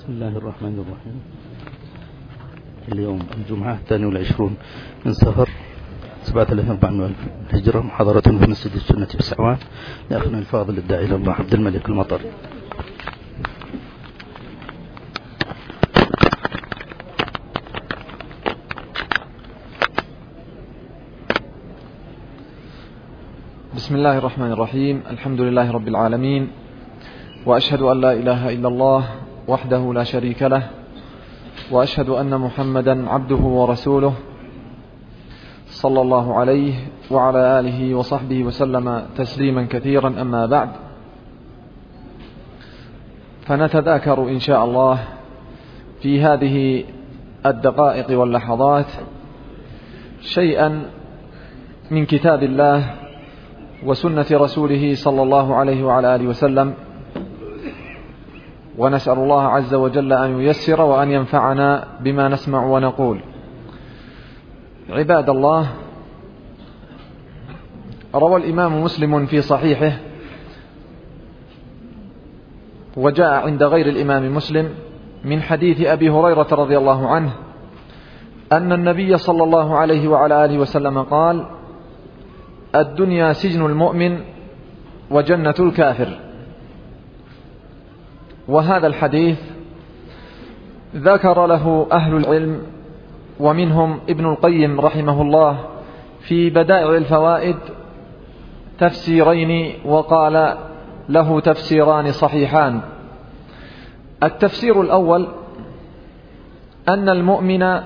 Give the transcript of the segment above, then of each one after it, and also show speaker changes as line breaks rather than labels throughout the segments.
بسم الله الرحمن الرحيم. اليوم الجمعة 22 من سفر 7400 الهجرة، محاضرة في مسجد السنة بسعوان لأخنا الفاضل الداعي إلى الله عبد الملك المطر.
بسم الله الرحمن الرحيم. الحمد لله رب العالمين، وأشهد أن لا إله إلا الله وحده لا شريك له، وأشهد أن محمدا عبده ورسوله صلى الله عليه وعلى آله وصحبه وسلم تسليما كثيرا. أما بعد، فنتذاكر إن شاء الله في هذه الدقائق واللحظات شيئا من كتاب الله وسنة رسوله صلى الله عليه وعلى آله وسلم، ونسأل الله عز وجل أن ييسر وأن ينفعنا بما نسمع ونقول. عباد الله، روى الإمام مسلم في صحيحه، وجاء عند غير الإمام مسلم من حديث أبي هريرة رضي الله عنه أن النبي صلى الله عليه وعلى آله وسلم قال: الدنيا سجن المؤمن وجنة الكافر. وهذا الحديث ذكر له أهل العلم، ومنهم ابن القيم رحمه الله في بدائع الفوائد تفسيرين، وقال له تفسيران صحيحان. التفسير الأول أن المؤمن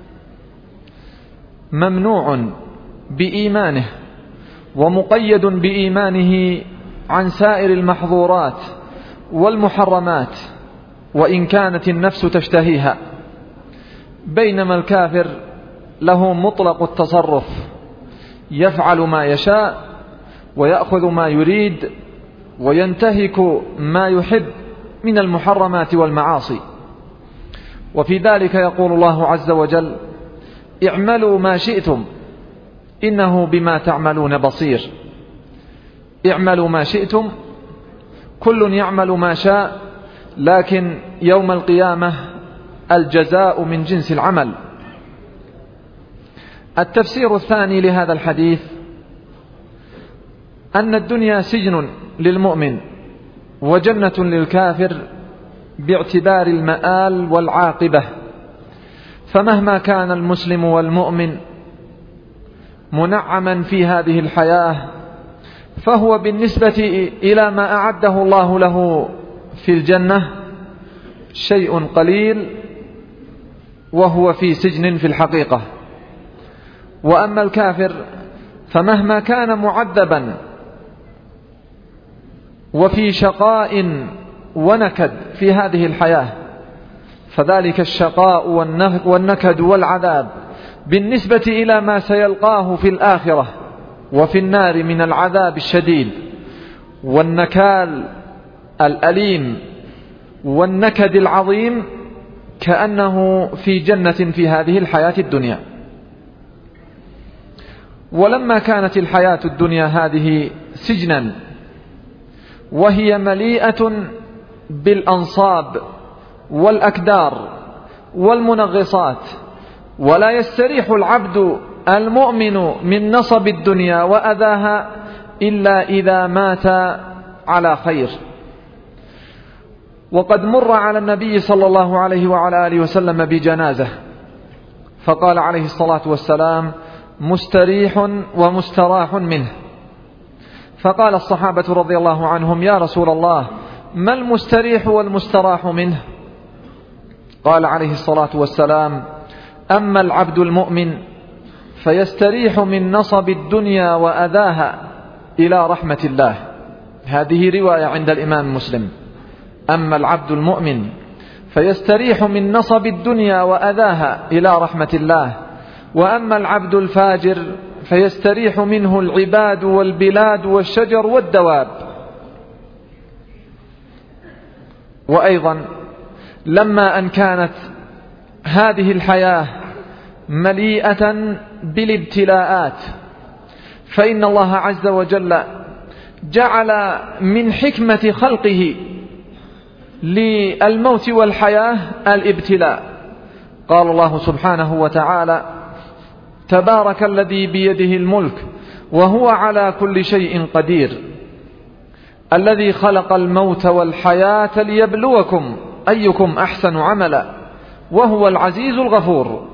ممنوع بإيمانه ومقيد بإيمانه عن سائر المحظورات والمحرمات، وإن كانت النفس تشتهيها، بينما الكافر له مطلق التصرف، يفعل ما يشاء ويأخذ ما يريد وينتهك ما يحب من المحرمات والمعاصي. وفي ذلك يقول الله عز وجل: اعملوا ما شئتم إنه بما تعملون بصير. اعملوا ما شئتم، كل يعمل ما شاء، لكن يوم القيامة الجزاء من جنس العمل. التفسير الثاني لهذا الحديث أن الدنيا سجن للمؤمن وجنة للكافر باعتبار المآل والعاقبة، فمهما كان المسلم والمؤمن منعما في هذه الحياة، فهو بالنسبة إلى ما أعده الله له في الجنة شيء قليل، وهو في سجن في الحقيقة. وأما الكافر فمهما كان معذبا وفي شقاء ونكد في هذه الحياة، فذلك الشقاء والنكد والعذاب بالنسبة إلى ما سيلقاه في الآخرة وفي النار من العذاب الشديد والنكال الأليم والنكد العظيم، كأنه في جنة في هذه الحياة الدنيا. ولما كانت الحياة الدنيا هذه سجنا، وهي مليئة بالأنصاب والأكدار والمنغصات، ولا يستريح العبد المؤمن من نصب الدنيا وأذاها إلا إذا مات على خير. وقد مر على النبي صلى الله عليه وعلى آله وسلم بجنازة، فقال عليه الصلاة والسلام: مستريح ومستراح منه. فقال الصحابة رضي الله عنهم: يا رسول الله، ما المستريح والمستراح منه؟ قال عليه الصلاة والسلام: أما العبد المؤمن فيستريح من نصب الدنيا وأذاها إلى رحمة الله. هذه رواية عند الإمام مسلم: أما العبد المؤمن فيستريح من نصب الدنيا وأذاها إلى رحمة الله، وأما العبد الفاجر فيستريح منه العباد والبلاد والشجر والدواب. وأيضا لما أن كانت هذه الحياة مليئة بالابتلاءات، فإن الله عز وجل جعل من حكمة خلقه للموت والحياة الابتلاء. قال الله سبحانه وتعالى: تبارك الذي بيده الملك وهو على كل شيء قدير، الذي خلق الموت والحياة ليبلوكم أيكم أحسن عملا وهو العزيز الغفور.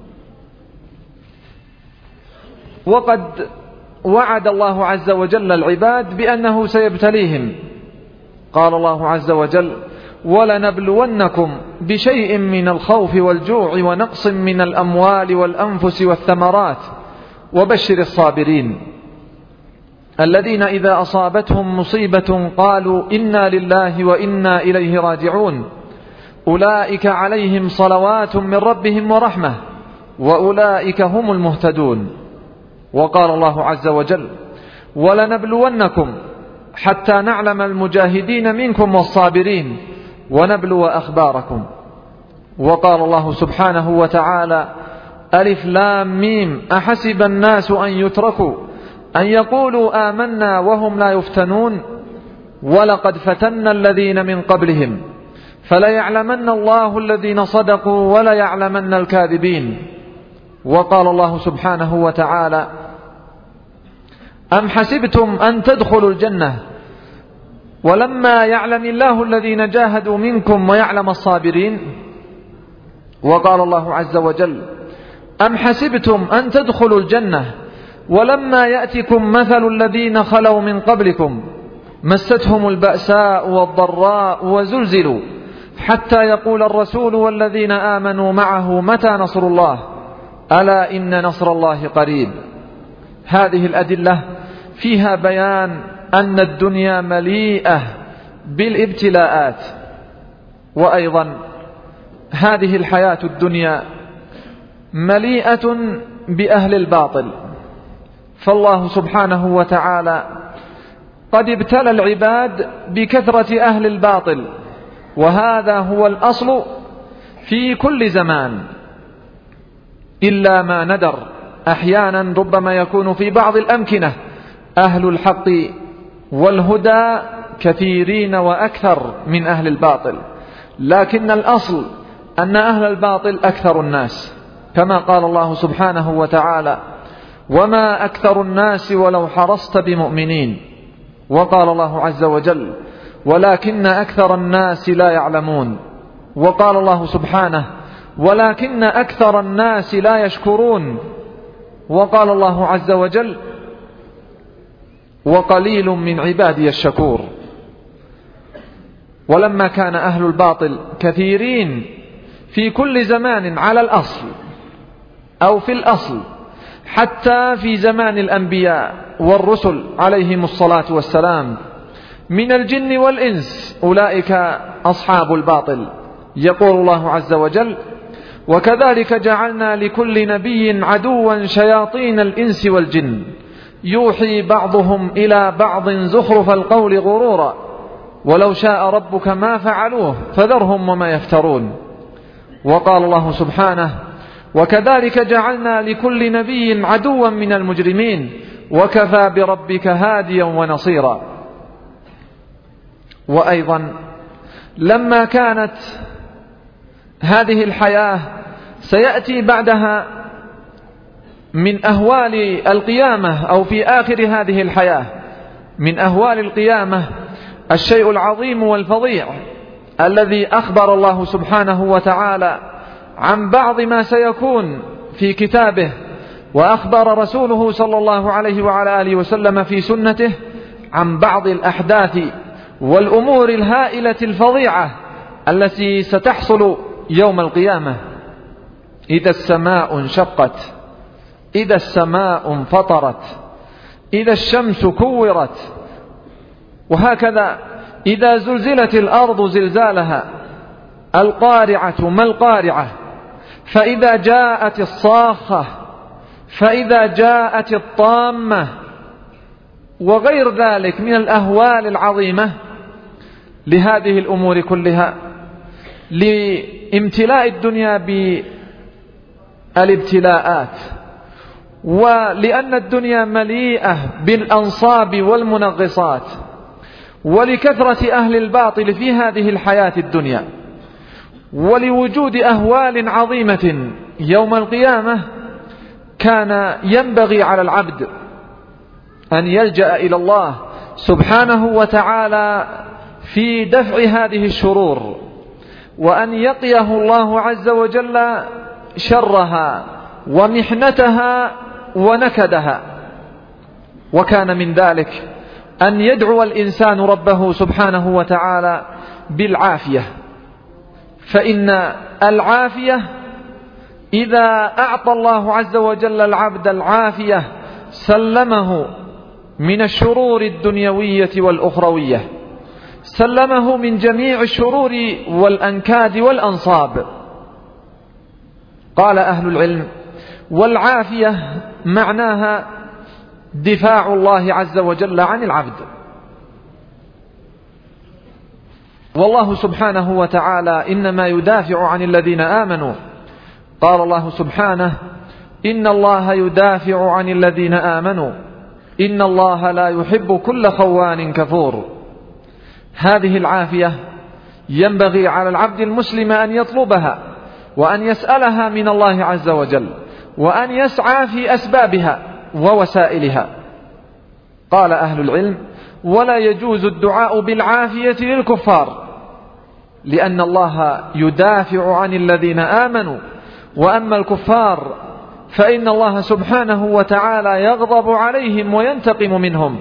وقد وعد الله عز وجل العباد بأنه سيبتليهم. قال الله عز وجل: ولنبلونكم بشيء من الخوف والجوع ونقص من الأموال والأنفس والثمرات وبشر الصابرين الذين إذا أصابتهم مصيبة قالوا إنا لله وإنا إليه راجعون أولئك عليهم صلوات من ربهم ورحمة وأولئك هم المهتدون. وقال الله عز وجل: ولنبلونكم حتى نعلم المجاهدين منكم والصابرين ونبلو أخباركم. وقال الله سبحانه وتعالى: ألف لام ميم أحسب الناس أن يتركوا أن يقولوا آمنا وهم لا يفتنون ولقد فتنا الذين من قبلهم فليعلمن الله الذين صدقوا وليعلمن الكاذبين. وقال الله سبحانه وتعالى: أم حسبتم أن تدخلوا الجنة ولما يعلم الله الذين جاهدوا منكم ويعلم الصابرين. وقال الله عز وجل: أم حسبتم أن تدخلوا الجنة ولما يأتكم مثل الذين خلوا من قبلكم مستهم البأساء والضراء وزلزلوا حتى يقول الرسول والذين آمنوا معه متى نصر الله ألا إن نصر الله قريب. هذه الأدلة فيها بيان أن الدنيا مليئة بالابتلاءات، وأيضا هذه الحياة الدنيا مليئة بأهل الباطل، فالله سبحانه وتعالى قد ابتلى العباد بكثرة أهل الباطل، وهذا هو الأصل في كل زمان، إلا ما ندر أحيانا ربما يكون في بعض الأمكنة أهل الحق والهدى كثيرين وأكثر من أهل الباطل، لكن الأصل أن أهل الباطل أكثر الناس، كما قال الله سبحانه وتعالى: وما أكثر الناس ولو حرصت بمؤمنين. وقال الله عز وجل: ولكن أكثر الناس لا يعلمون. وقال الله سبحانه: ولكن أكثر الناس لا يشكرون. وقال الله عز وجل: وقليل من عبادي الشكور. ولما كان أهل الباطل كثيرين في كل زمان على الأصل أو في الأصل، حتى في زمان الأنبياء والرسل عليهم الصلاة والسلام من الجن والإنس، أولئك أصحاب الباطل. يقول الله عز وجل: وكذلك جعلنا لكل نبي عدوا شياطين الإنس والجن يوحي بعضهم إلى بعض زخرف القول غرورا ولو شاء ربك ما فعلوه فذرهم وما يفترون. وقال الله سبحانه: وكذلك جعلنا لكل نبي عدوا من المجرمين وكفى بربك هاديا ونصيرا. وأيضا لما كانت هذه الحياة سيأتي بعدها من أهوال القيامة، أو في آخر هذه الحياة من أهوال القيامة الشيء العظيم والفظيع الذي أخبر الله سبحانه وتعالى عن بعض ما سيكون في كتابه، وأخبر رسوله صلى الله عليه وعلى آله وسلم في سنته عن بعض الأحداث والأمور الهائلة الفظيعة التي ستحصل يوم القيامة. إذا السماء انشقت، إذا السماء انفطرت، إذا الشمس كورت، وهكذا إذا زلزلت الأرض زلزالها، القارعة ما القارعة، فإذا جاءت الصاخة، فإذا جاءت الطامة، وغير ذلك من الأهوال العظيمة. لهذه الأمور كلها، لامتلاء الدنيا بالابتلاءات، ولأن الدنيا مليئة بالأنصاب والمنغصات، ولكثرة أهل الباطل في هذه الحياة الدنيا، ولوجود أهوال عظيمة يوم القيامة، كان ينبغي على العبد أن يلجأ إلى الله سبحانه وتعالى في دفع هذه الشرور، وأن يقيه الله عز وجل شرها ومحنتها ونكدها. وكان من ذلك أن يدعو الإنسان ربه سبحانه وتعالى بالعافية، فإن العافية إذا أعطى الله عز وجل العبد العافية سلمه من الشرور الدنيوية والأخروية، سلمه من جميع الشرور والأنكاد والأنصاب. قال أهل العلم: والعافية معناها دفاع الله عز وجل عن العبد. والله سبحانه وتعالى إنما يدافع عن الذين آمنوا. قال الله سبحانه: إن الله يدافع عن الذين آمنوا إن الله لا يحب كل خوان كفور. هذه العافية ينبغي على العبد المسلم أن يطلبها وأن يسألها من الله عز وجل، وأن يسعى في أسبابها ووسائلها. قال أهل العلم: ولا يجوز الدعاء بالعافية للكفار، لأن الله يدافع عن الذين آمنوا، وأما الكفار فإن الله سبحانه وتعالى يغضب عليهم وينتقم منهم.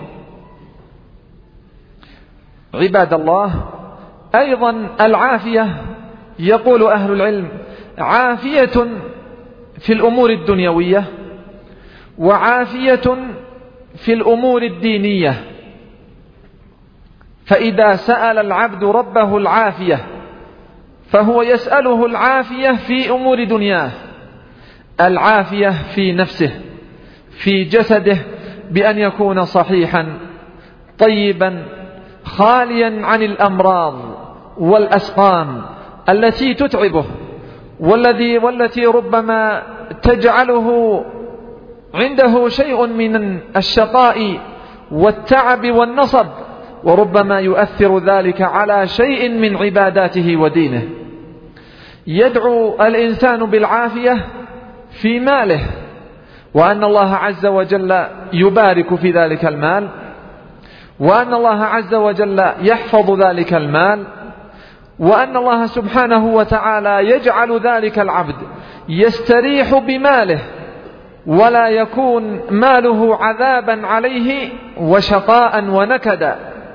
عباد الله، أيضا العافية يقول أهل العلم عافية في الأمور الدنيوية، وعافية في الأمور الدينية. فإذا سأل العبد ربه العافية فهو يسأله العافية في أمور دنياه، العافية في نفسه، في جسده، بأن يكون صحيحا طيبا خاليا عن الأمراض والأسقام التي تتعبه، والتي ربما تجعله عنده شيء من الشقاء والتعب والنصب، وربما يؤثر ذلك على شيء من عباداته ودينه. يدعو الإنسان بالعافية في ماله، وأن الله عز وجل يبارك في ذلك المال، وأن الله عز وجل يحفظ ذلك المال، وأن الله سبحانه وتعالى يجعل ذلك العبد يستريح بماله، ولا يكون ماله عذابا عليه وشقاء ونكدا.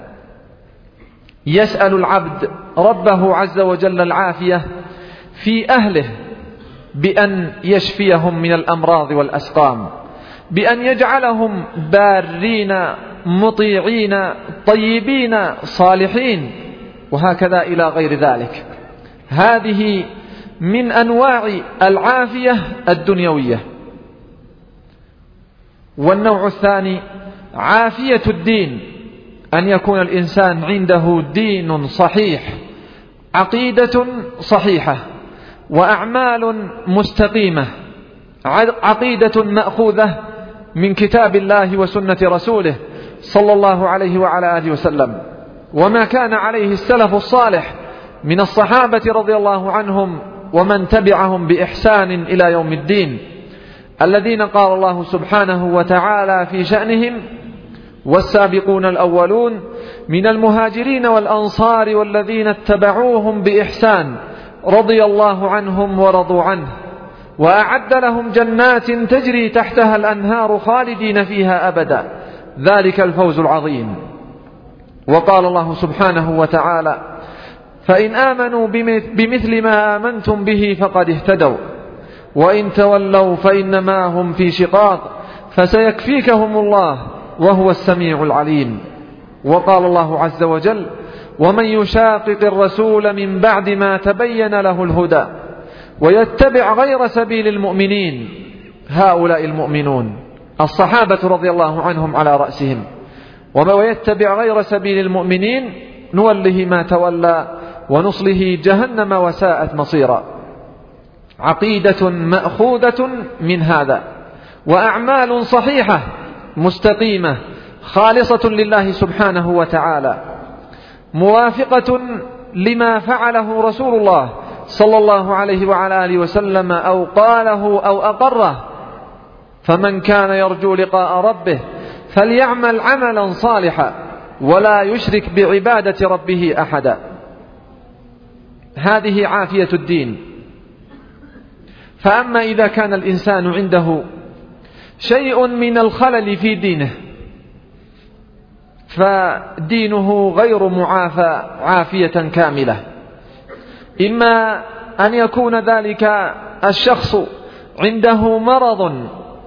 يسأل العبد ربه عز وجل العافية في أهله، بأن يشفيهم من الأمراض والأسقام، بأن يجعلهم بارين مطيعين طيبين صالحين، وهكذا إلى غير ذلك. هذه من أنواع العافية الدنيوية. والنوع الثاني عافية الدين، أن يكون الإنسان عنده دين صحيح، عقيدة صحيحة، وأعمال مستقيمة، عقيدة مأخوذة من كتاب الله وسنة رسوله صلى الله عليه وعلى آله وسلم، وما كان عليه السلف الصالح من الصحابة رضي الله عنهم ومن تبعهم بإحسان إلى يوم الدين، الذين قال الله سبحانه وتعالى في شأنهم: والسابقون الأولون من المهاجرين والأنصار والذين اتبعوهم بإحسان رضي الله عنهم ورضوا عنه وأعد لهم جنات تجري تحتها الأنهار خالدين فيها أبدا ذلك الفوز العظيم. وقال الله سبحانه وتعالى: فإن آمنوا بمثل ما آمنتم به فقد اهتدوا وإن تولوا فإنما هم في شقاق فسيكفيكهم الله وهو السميع العليم. وقال الله عز وجل: ومن يشاقق الرسول من بعد ما تبين له الهدى ويتبع غير سبيل المؤمنين، هؤلاء المؤمنون الصحابة رضي الله عنهم على رأسهم، ويتبع غير سبيل المؤمنين نوله ما تولى ونصله جهنم وساءت مصيرا. عقيدة مأخوذة من هذا، وأعمال صحيحة مستقيمة خالصة لله سبحانه وتعالى. موافقة لما فعله رسول الله صلى الله عليه وعلى آله وسلم أو قاله أو أقره. فمن كان يرجو لقاء ربه فليعمل عملا صالحا ولا يشرك بعبادة ربه أحدا. هذه عافية الدين. فأما إذا كان الإنسان عنده شيء من الخلل في دينه فدينه غير معافى عافية كاملة. إما أن يكون ذلك الشخص عنده مرض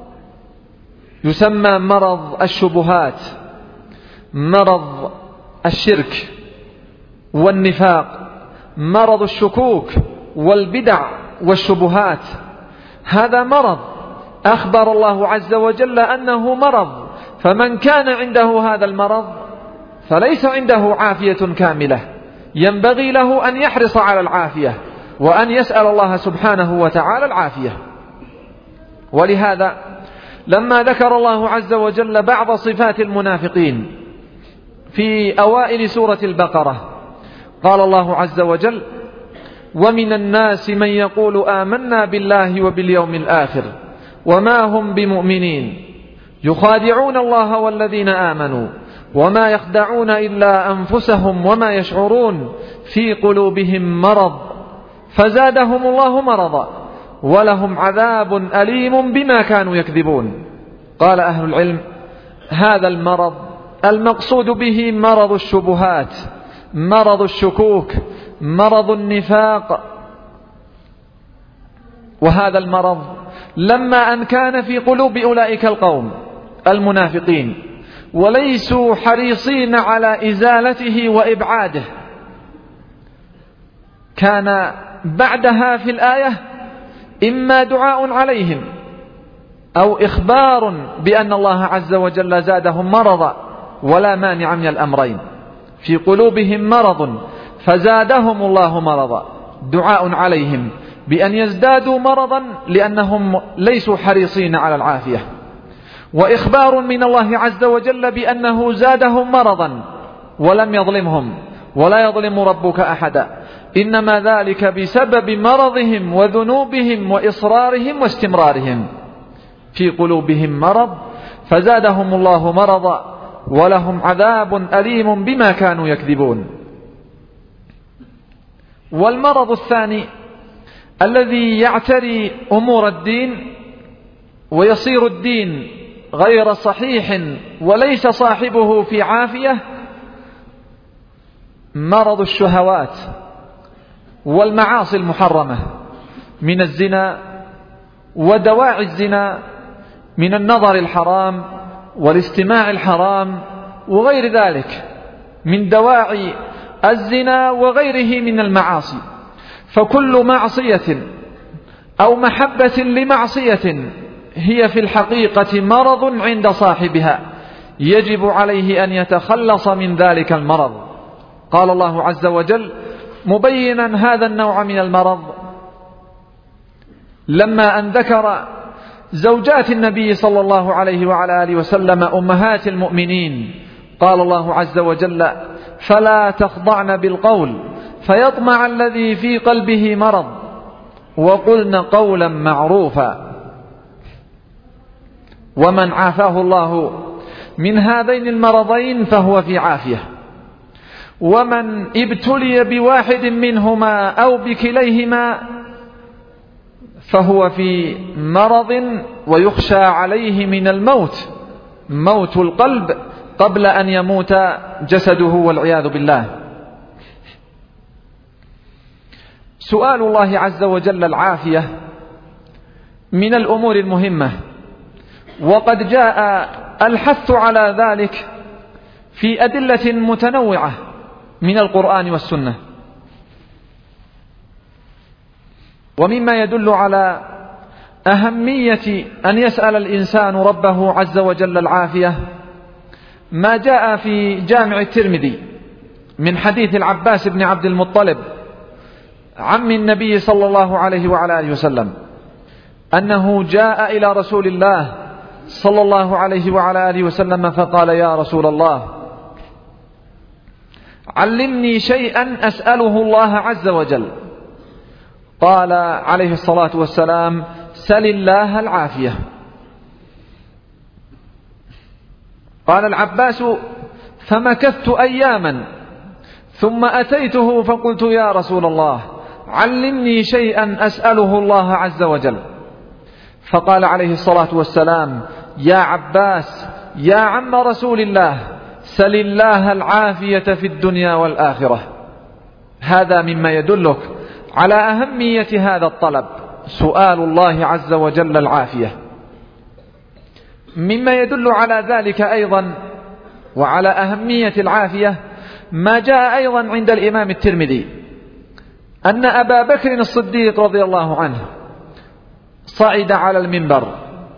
يسمى مرض الشبهات، مرض الشرك والنفاق، مرض الشكوك والبدع والشبهات. هذا مرض أخبر الله عز وجل أنه مرض، فمن كان عنده هذا المرض فليس عنده عافية كاملة، ينبغي له أن يحرص على العافية وأن يسأل الله سبحانه وتعالى العافية. ولهذا لما ذكر الله عز وجل بعض صفات المنافقين في أوائل سورة البقرة قال الله عز وجل: ومن الناس من يقول آمنا بالله وباليوم الآخر وما هم بمؤمنين يخادعون الله والذين آمنوا وما يخدعون إلا أنفسهم وما يشعرون في قلوبهم مرض فزادهم الله مرضا ولهم عذاب أليم بما كانوا يكذبون. قال أهل العلم: هذا المرض المقصود به مرض الشبهات، مرض الشكوك، مرض النفاق. وهذا المرض لما أن كان في قلوب أولئك القوم المنافقين وليسوا حريصين على إزالته وإبعاده، كان بعدها في الآية إما دعاء عليهم أو إخبار بأن الله عز وجل زادهم مرضا، ولا مانع من الأمرين. في قلوبهم مرض فزادهم الله مرضا، دعاء عليهم بأن يزدادوا مرضا لأنهم ليسوا حريصين على العافية، وإخبار من الله عز وجل بأنه زادهم مرضا ولم يظلمهم ولا يظلم ربك أحدا، إنما ذلك بسبب مرضهم وذنوبهم وإصرارهم واستمرارهم. في قلوبهم مرض فزادهم الله مرضا ولهم عذاب أليم بما كانوا يكذبون. والمرض الثاني الذي يعتري أمور الدين ويصير الدين غير صحيح وليس صاحبه في عافية، مرض الشهوات والمعاصي المحرمة من الزنا ودواعي الزنا، من النظر الحرام والاستماع الحرام وغير ذلك من دواعي الزنا وغيره من المعاصي. فكل معصية أو محبة لمعصية هي في الحقيقة مرض عند صاحبها، يجب عليه أن يتخلص من ذلك المرض. قال الله عز وجل مبينا هذا النوع من المرض لما أن ذكر زوجات النبي صلى الله عليه وعلى آله وسلم أمهات المؤمنين، قال الله عز وجل: فلا تخضعن بالقول فيطمع الذي في قلبه مرض وقلن قولا معروفا. ومن عافاه الله من هذين المرضين فهو في عافية، ومن ابتلي بواحد منهما أو بكليهما فهو في مرض ويخشى عليه من الموت، موت القلب قبل أن يموت جسده والعياذ بالله. سؤال الله عز وجل العافية من الأمور المهمة، وقد جاء الحث على ذلك في أدلة متنوعة من القرآن والسنة. ومما يدل على أهمية أن يسأل الإنسان ربه عز وجل العافية ما جاء في جامع الترمذي من حديث العباس بن عبد المطلب عم النبي صلى الله عليه وعلى آله وسلم أنه جاء إلى رسول الله صلى الله عليه وعلى آله وسلم فقال: يا رسول الله، علمني شيئا أسأله الله عز وجل. قال عليه الصلاة والسلام: سل الله العافية. قال العباس: فمكثت أياما ثم أتيته فقلت: يا رسول الله، علمني شيئا أسأله الله عز وجل. فقال عليه الصلاة والسلام: يا عباس يا عم رسول الله، سل الله العافية في الدنيا والآخرة. هذا مما يدلك على أهمية هذا الطلب، سؤال الله عز وجل العافية. مما يدل على ذلك أيضا وعلى أهمية العافية ما جاء أيضا عند الإمام الترمذي أن أبا بكر الصديق رضي الله عنه صعد على المنبر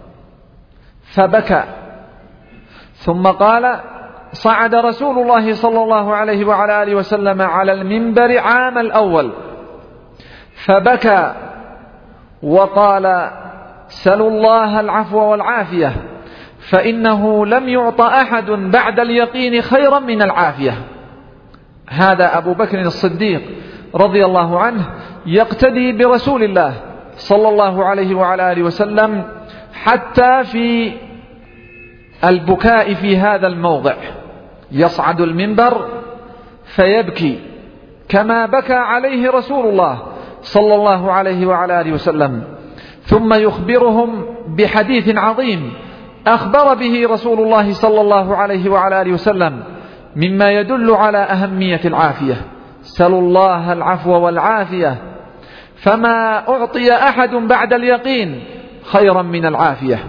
فبكى، ثم قال: صعد رسول الله صلى الله عليه وعلى آله وسلم على المنبر عام الأول فبكى وقال: سلوا الله العفو والعافية، فإنه لم يعط أحد بعد اليقين خيرا من العافية. هذا أبو بكر الصديق رضي الله عنه يقتدي برسول الله صلى الله عليه وعلى آله وسلم حتى في البكاء في هذا الموضع، يصعد المنبر فيبكي كما بكى عليه رسول الله صلى الله عليه وعلى آله وسلم، ثم يخبرهم بحديث عظيم أخبر به رسول الله صلى الله عليه وعلى آله وسلم مما يدل على أهمية العافية: سلوا الله العفو والعافية، فما أعطي أحد بعد اليقين خيرا من العافية.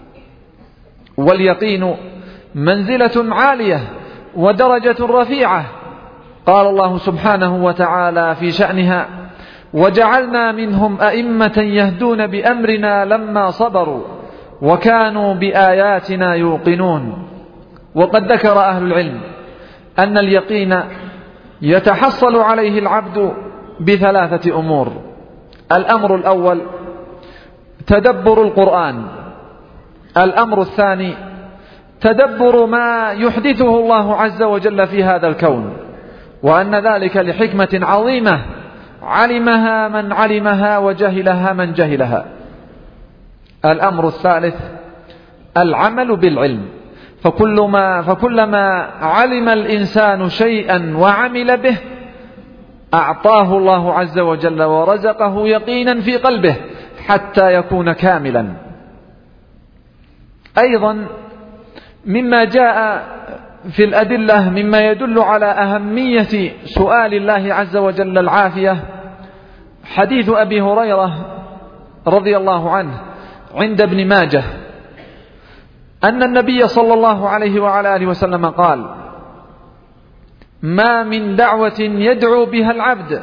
واليقين منزلة عالية ودرجة رفيعة. قال الله سبحانه وتعالى في شأنها: وجعلنا منهم أئمة يهدون بأمرنا لما صبروا وكانوا بآياتنا يوقنون. وقد ذكر أهل العلم أن اليقين يتحصل عليه العبد بثلاثة أمور: الأمر الأول تدبر القرآن، الأمر الثاني تدبر ما يحدثه الله عز وجل في هذا الكون، وأن ذلك لحكمة عظيمة علمها من علمها وجهلها من جهلها. الأمر الثالث العمل بالعلم، فكلما علم الإنسان شيئا وعمل به أعطاه الله عز وجل ورزقه يقينا في قلبه حتى يكون كاملا. أيضا مما جاء في الأدلة مما يدل على أهمية سؤال الله عز وجل العافية حديث أبي هريرة رضي الله عنه عند ابن ماجه أن النبي صلى الله عليه وعلى آله وسلم قال: ما من دعوة يدعو بها العبد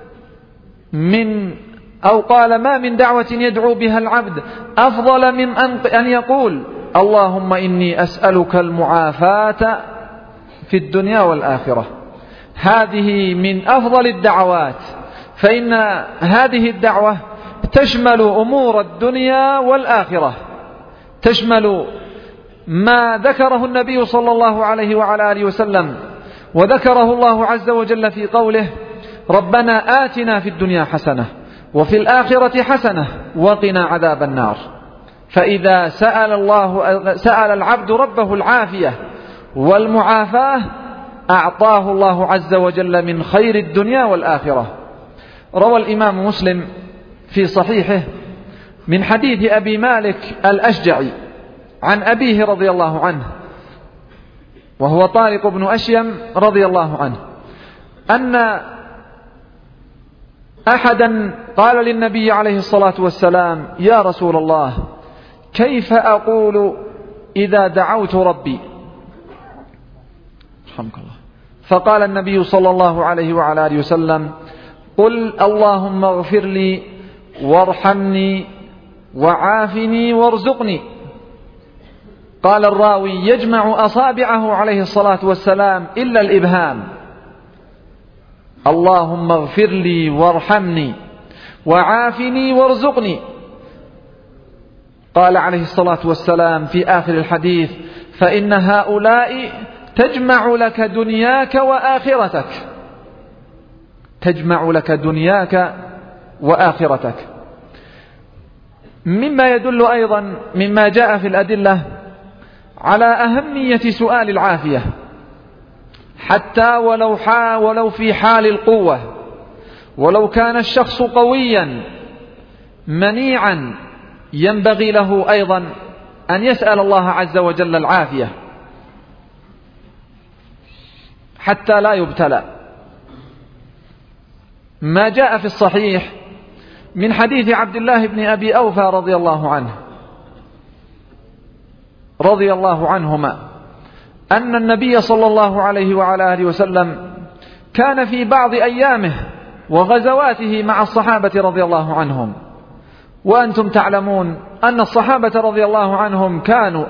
ما من دعوة يدعو بها العبد أفضل من أن يقول: اللهم إني أسألك المعافاة في الدنيا والآخرة. هذه من أفضل الدعوات، فإن هذه الدعوة تشمل أمور الدنيا والآخرة، تشمل ما ذكره النبي صلى الله عليه وعلى آله وسلم وذكره الله عز وجل في قوله: ربنا آتنا في الدنيا حسنة وفي الآخرة حسنة وقنا عذاب النار. فإذا سأل العبد ربه العافية والمعافاة أعطاه الله عز وجل من خير الدنيا والآخرة. روى الإمام مسلم في صحيحه من حديث أبي مالك الأشجعي عن أبيه رضي الله عنه، وهو طارق بن أشيم رضي الله عنه، أن أحدا قال للنبي عليه الصلاة والسلام: يا رسول الله، كيف أقول إذا دعوت ربي؟ رحمك الله. فقال النبي صلى الله عليه وعلى آله وسلم: قل اللهم اغفر لي وارحمني وعافني وارزقني. قال الراوي: يجمع أصابعه عليه الصلاة والسلام إلا الإبهام. اللهم اغفر لي وارحمني وعافني وارزقني. قال عليه الصلاة والسلام في آخر الحديث: فإن هؤلاء تجمع لك دنياك وآخرتك، تجمع لك دنياك وآخرتك. مما يدل أيضا مما جاء في الأدلة على أهمية سؤال العافية، حتى ولو في حال القوة، ولو كان الشخص قويا منيعا ينبغي له أيضا أن يسأل الله عز وجل العافية حتى لا يبتلى. ما جاء في الصحيح من حديث عبد الله بن أبي أوفى رضي الله عنهما أن النبي صلى الله عليه وعلى آله وسلم كان في بعض أيامه وغزواته مع الصحابة رضي الله عنهم، وأنتم تعلمون أن الصحابة رضي الله عنهم كانوا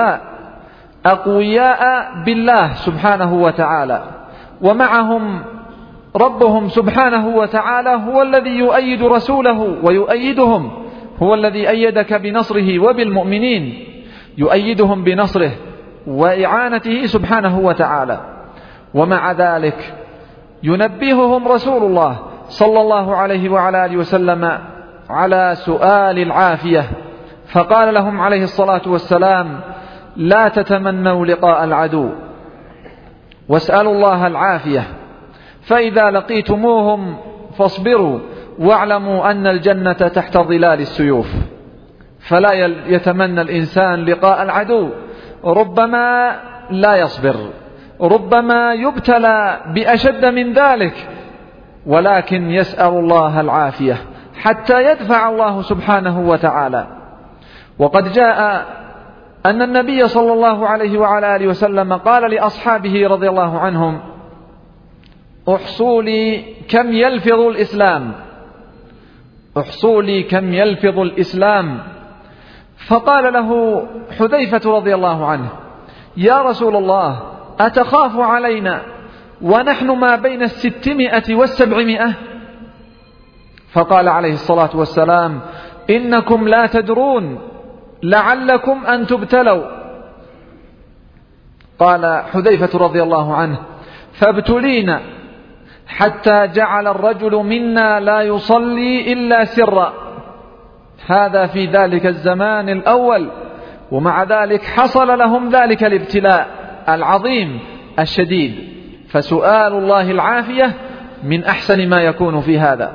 أقوياء بالله سبحانه وتعالى، ومعهم ربهم سبحانه وتعالى هو الذي يؤيد رسوله ويؤيدهم، هو الذي أيدك بنصره وبالمؤمنين، يؤيدهم بنصره وإعانته سبحانه وتعالى. ومع ذلك ينبههم رسول الله صلى الله عليه وعلى آله وسلم على سؤال العافية، فقال لهم عليه الصلاة والسلام: لا تتمنوا لقاء العدو واسألوا الله العافية، فإذا لقيتموهم فاصبروا واعلموا أن الجنة تحت ظلال السيوف. فلا يتمنى الإنسان لقاء العدو، ربما لا يصبر، ربما يبتلى بأشد من ذلك، ولكن يسأل الله العافية حتى يدفع الله سبحانه وتعالى. وقد جاء أن النبي صلى الله عليه وعلى آله وسلم قال لأصحابه رضي الله عنهم: احصوا لي كم يلفظ الإسلام، احصوا لي كم يلفظ الإسلام. فقال له حذيفة رضي الله عنه: يا رسول الله، أتخاف علينا ونحن ما بين 600 و700؟ فقال عليه الصلاة والسلام: إنكم لا تدرون لعلكم أن تبتلوا. قال حذيفة رضي الله عنه: فابتلينا حتى جعل الرجل منا لا يصلي إلا سرا. هذا في ذلك الزمان الأول، ومع ذلك حصل لهم ذلك الابتلاء العظيم الشديد. فسؤال الله العافية من أحسن ما يكون في هذا.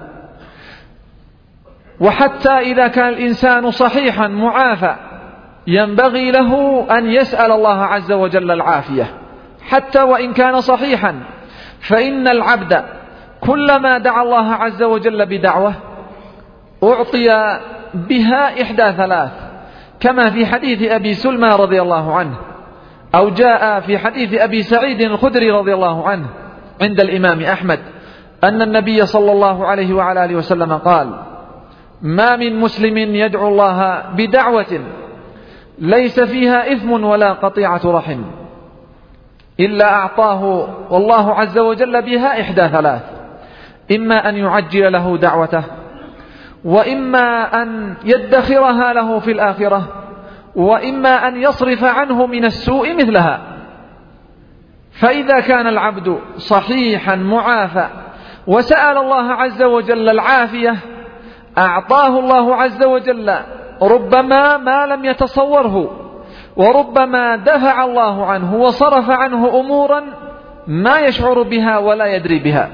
وحتى إذا كان الإنسان صحيحا معافى ينبغي له أن يسأل الله عز وجل العافية حتى وإن كان صحيحا، فإن العبد كلما دعا الله عز وجل بدعوة أعطي بها إحدى ثلاث، كما في حديث أبي سلمى رضي الله عنه، أو جاء في حديث أبي سعيد الخدري رضي الله عنه عند الإمام أحمد أن النبي صلى الله عليه وعلى آله وسلم قال: ما من مسلم يدعو الله بدعوة ليس فيها إثم ولا قطيعة رحم إلا أعطاه والله عز وجل بها إحدى ثلاث: إما أن يعجل له دعوته، وإما أن يدخرها له في الآخرة، وإما أن يصرف عنه من السوء مثلها. فإذا كان العبد صحيحا معافى وسأل الله عز وجل العافية أعطاه الله عز وجل ربما ما لم يتصوره، وربما دفع الله عنه وصرف عنه أمورا ما يشعر بها ولا يدري بها.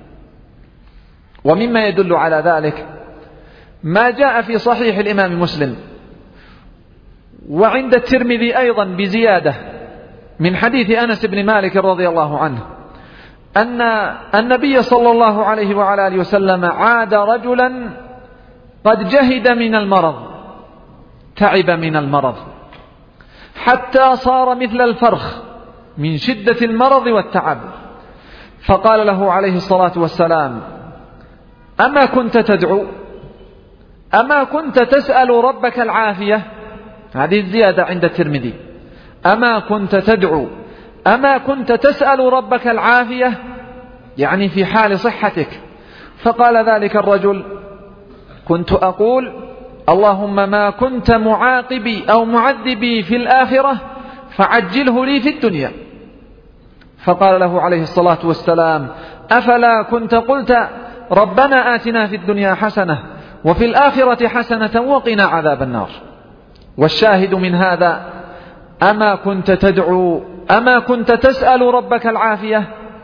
ومما يدل على ذلك ما جاء في صحيح الإمام مسلم وعند الترمذي أيضا بزيادة من حديث أنس بن مالك رضي الله عنه أن النبي صلى الله عليه وعلى آله وسلم عاد رجلا قد جهد من المرض، تعب من المرض حتى صار مثل الفرخ من شدة المرض والتعب، فقال له عليه الصلاة والسلام: أما كنت تدعو، أما كنت تسأل ربك العافية؟ هذه الزيادة عند الترمذي: أما كنت تدعو، أما كنت تسأل ربك العافية، يعني في حال صحتك. فقال ذلك الرجل: كنت أقول اللهم ما كنت معاقبي أو معذبي في الآخرة فعجله لي في الدنيا. فقال له عليه الصلاة والسلام: أفلا كنت قلت ربنا آتنا في الدنيا حسنة وفي الآخرة حسنة وقنا عذاب النار؟ والشاهد من هذا: أما كنت تدعو، أما كنت تسأل ربك العافية؟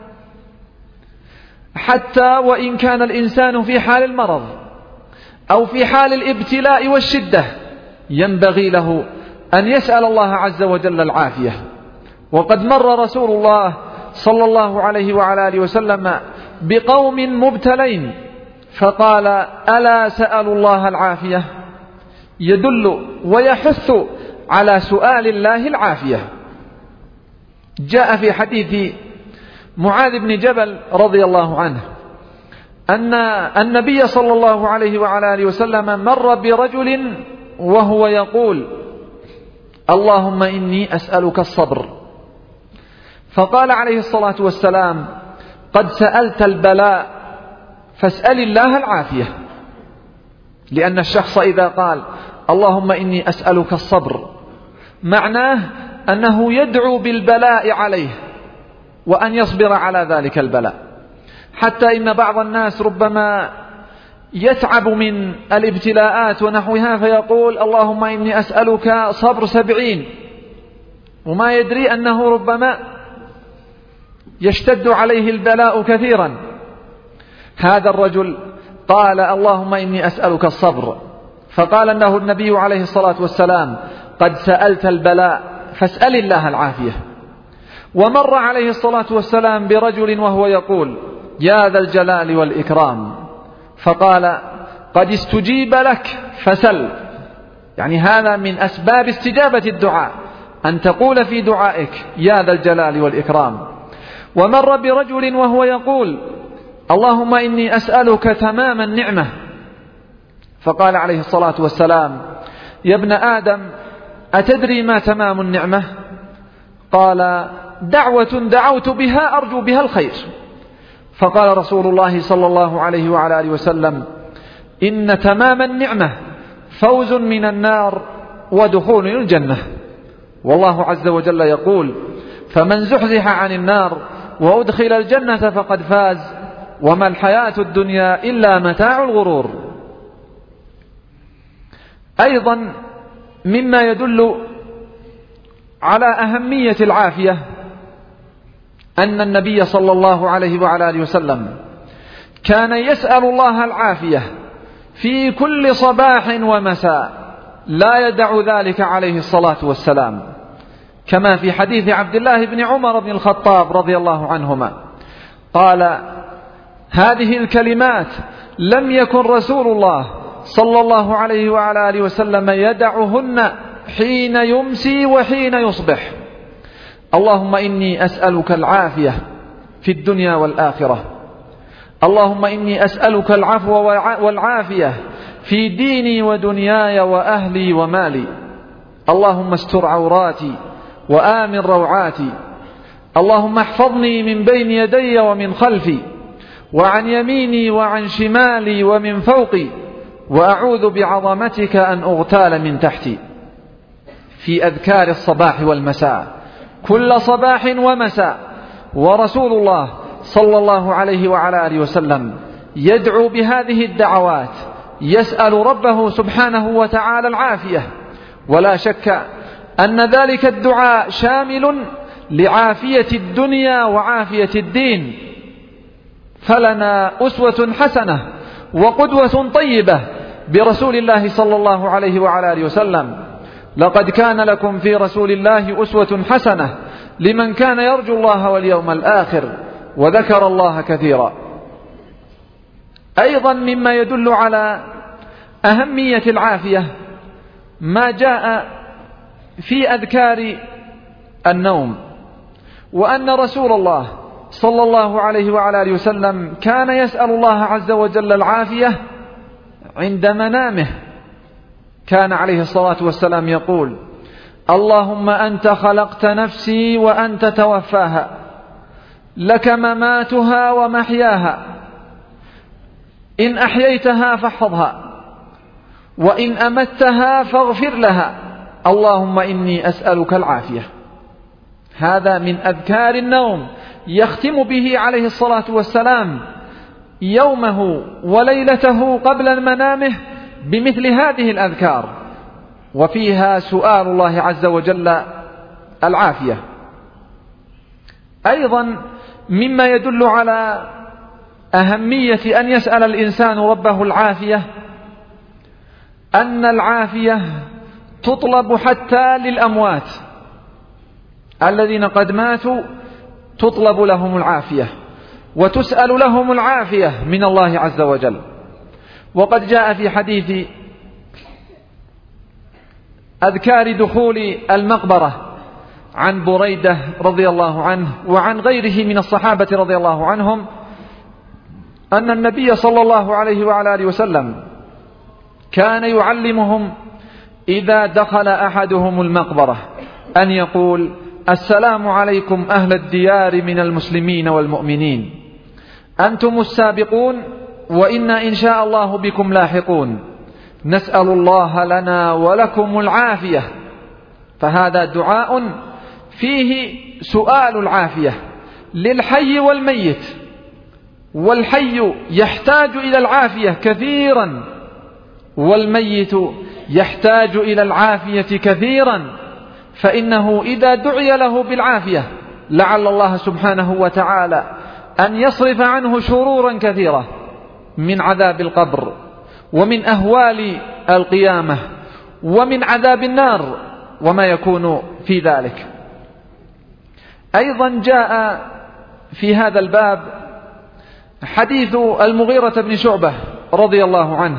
حتى وإن كان الإنسان في حال المرض أو في حال الابتلاء والشدة ينبغي له أن يسأل الله عز وجل العافية. وقد مر رسول الله صلى الله عليه وعلى آله وسلم بقوم مبتلين فقال: ألا سألوا الله العافية؟ يدل ويحث على سؤال الله العافية. جاء في حديث معاذ بن جبل رضي الله عنه أن النبي صلى الله عليه وعلى آله وسلم مر برجل وهو يقول: اللهم إني أسألك الصبر. فقال عليه الصلاة والسلام: قد سألت البلاء فاسأل الله العافية. لأن الشخص إذا قال: اللهم إني أسألك الصبر، معناه أنه يدعو بالبلاء عليه وأن يصبر على ذلك البلاء. حتى إن بعض الناس ربما يتعب من الابتلاءات ونحوها فيقول: اللهم إني أسألك صبر 70، وما يدري أنه ربما يشتد عليه البلاء كثيرا. هذا الرجل قال: اللهم إني أسألك الصبر، فقال له النبي عليه الصلاة والسلام: قد سألت البلاء فاسأل الله العافية. ومر عليه الصلاة والسلام برجل وهو يقول: يا ذا الجلال والإكرام، فقال: قد استجيب لك فسل. يعني هذا من أسباب استجابة الدعاء، أن تقول في دعائك: يا ذا الجلال والإكرام. ومر برجل وهو يقول: اللهم إني أسألك تمام النعمة، فقال عليه الصلاة والسلام: يا ابن آدم أتدري ما تمام النعمة؟ قال: دعوة دعوت بها أرجو بها الخير. فقال رسول الله صلى الله عليه وعلى آله وسلم: إن تمام النعمة فوز من النار ودخول الجنة. والله عز وجل يقول: فمن زحزح عن النار وأدخل الجنة فقد فاز وما الحياة الدنيا إلا متاع الغرور. أيضا مما يدل على أهمية العافية أن النبي صلى الله عليه وعلى آله وسلم كان يسأل الله العافية في كل صباح ومساء، لا يدع ذلك عليه الصلاة والسلام، كما في حديث عبد الله بن عمر بن الخطاب رضي الله عنهما قال: هذه الكلمات لم يكن رسول الله صلى الله عليه وعلى آله وسلم يدعهن حين يمسي وحين يصبح: اللهم إني أسألك العافية في الدنيا والآخرة، اللهم إني أسألك العفو والعافية في ديني ودنياي وأهلي ومالي، اللهم استر عوراتي وآمن روعاتي، اللهم احفظني من بين يدي ومن خلفي وعن يميني وعن شمالي ومن فوقي، وأعوذ بعظمتك أن أغتال من تحتي. في أذكار الصباح والمساء كل صباح ومساء، ورسول الله صلى الله عليه وعلى آله وسلم يدعو بهذه الدعوات، يسأل ربه سبحانه وتعالى العافية. ولا شك أن ذلك الدعاء شامل لعافية الدنيا وعافية الدين. فلنا أسوة حسنة وقدوة طيبة برسول الله صلى الله عليه وعلى آله وسلم: لقد كان لكم في رسول الله أسوة حسنة لمن كان يرجو الله واليوم الآخر وذكر الله كثيرا. أيضا مما يدل على أهمية العافية ما جاء في أذكار النوم، وأن رسول الله صلى الله عليه وعلى آله وسلم كان يسأل الله عز وجل العافية عند منامه. كان عليه الصلاة والسلام يقول: اللهم أنت خلقت نفسي وأنت توفاها، لك مماتها ومحياها، إن أحييتها فاحفظها وإن أمتها فاغفر لها، اللهم إني أسألك العافية. هذا من أذكار النوم يختم به عليه الصلاة والسلام يومه وليلته قبل منامه بمثل هذه الأذكار، وفيها سؤال الله عز وجل العافية. أيضا مما يدل على أهمية أن يسأل الإنسان ربه العافية أن العافية تطلب حتى للأموات الذين قد ماتوا، تطلب لهم العافية وتسأل لهم العافية من الله عز وجل. وقد جاء في حديث أذكار دخول المقبرة عن بريدة رضي الله عنه وعن غيره من الصحابة رضي الله عنهم أن النبي صلى الله عليه وعلى آله وسلم كان يعلمهم إذا دخل أحدهم المقبرة أن يقول: السلام عليكم أهل الديار من المسلمين والمؤمنين، أنتم السابقون وإنا إن شاء الله بكم لاحقون، نسأل الله لنا ولكم العافية. فهذا دعاء فيه سؤال العافية للحي والميت، والحي يحتاج إلى العافية كثيرا، والميت يحتاج إلى العافية كثيرا، فإنه إذا دعي له بالعافية لعل الله سبحانه وتعالى أن يصرف عنه شرورا كثيرة من عذاب القبر ومن أهوال القيامة ومن عذاب النار وما يكون في ذلك. أيضا جاء في هذا الباب حديث المغيرة بن شعبة رضي الله عنه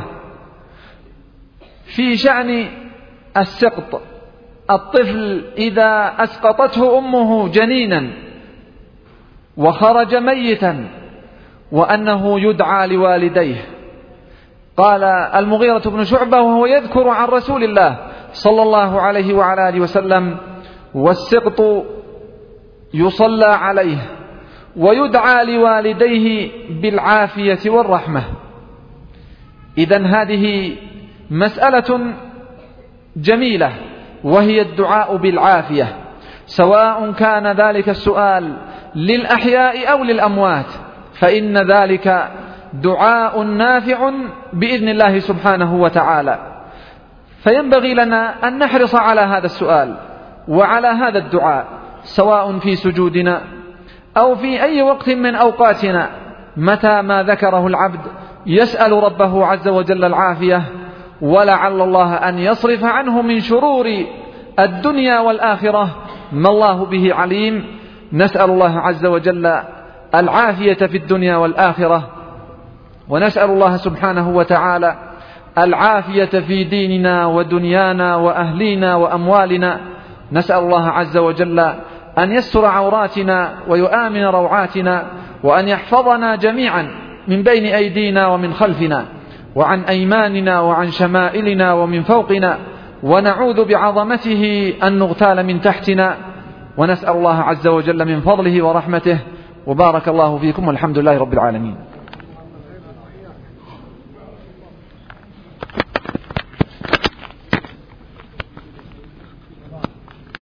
في شأن السقط، الطفل إذا أسقطته أمه جنينا وخرج ميتا وأنه يدعى لوالديه. قال المغيرة بن شعبة وهو يذكر عن رسول الله صلى الله عليه وعلى آله وسلم: والسقط يصلى عليه ويدعى لوالديه بالعافية والرحمة. إذن هذه مسألة جميلة، وهي الدعاء بالعافية، سواء كان ذلك السؤال للأحياء أو للأموات، فإن ذلك دعاء نافع بإذن الله سبحانه وتعالى. فينبغي لنا أن نحرص على هذا السؤال وعلى هذا الدعاء، سواء في سجودنا أو في أي وقت من أوقاتنا، متى ما ذكره العبد يسأل ربه عز وجل العافية، ولعل الله أن يصرف عنه من شرور الدنيا والآخرة ما الله به عليم. نسأل الله عز وجل العافية في الدنيا والآخرة، ونسأل الله سبحانه وتعالى العافية في ديننا ودنيانا وأهلينا وأموالنا. نسأل الله عز وجل أن يستر عوراتنا ويؤمن روعاتنا، وأن يحفظنا جميعا من بين أيدينا ومن خلفنا وعن أيماننا وعن شمائلنا ومن فوقنا، ونعوذ بعظمته أن نغتال من تحتنا. ونسأل الله عز وجل من فضله ورحمته. وبارك الله فيكم، والحمد لله رب العالمين.